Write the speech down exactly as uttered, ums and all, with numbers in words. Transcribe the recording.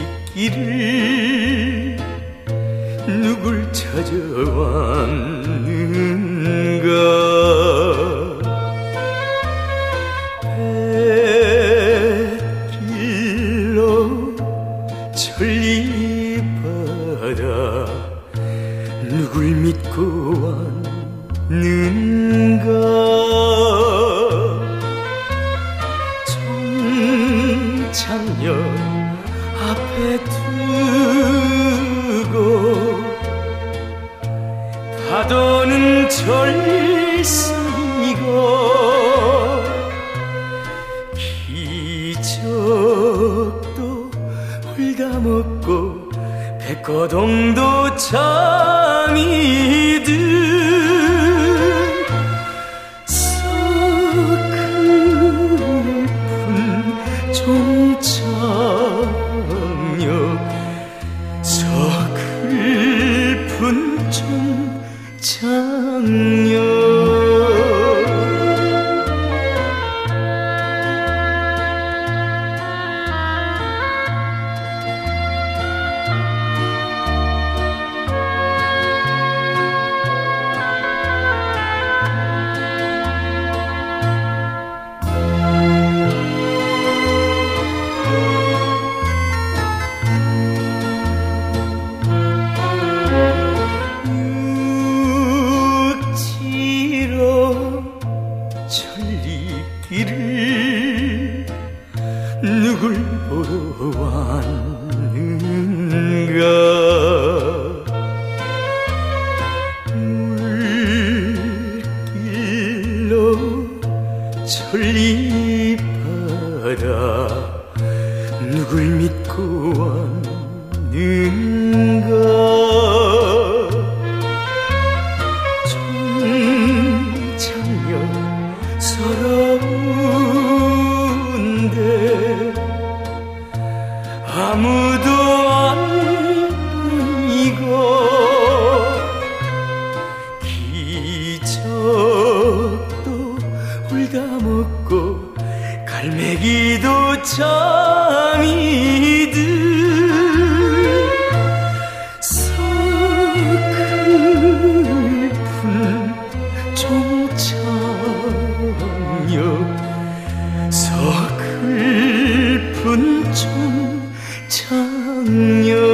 길을 누굴 찾아왔는가. 배길로 천리바다 누굴 믿고 왔는가. 정창녀 앞에 두고 파도는 절성이고 기적도 홀다먹고 백거동도 잠이 든 서글픈 종착역 서글픈 종착역. 천리길을 누굴 보러 왔는가. 물길로 천리바다 누굴 믿고 왔는가. 정창녀 서러운데 아무도 안 보이고 기적도 홀다먹고 갈매기도 잠이 든 서글픈 종착역 서글픈 종착역.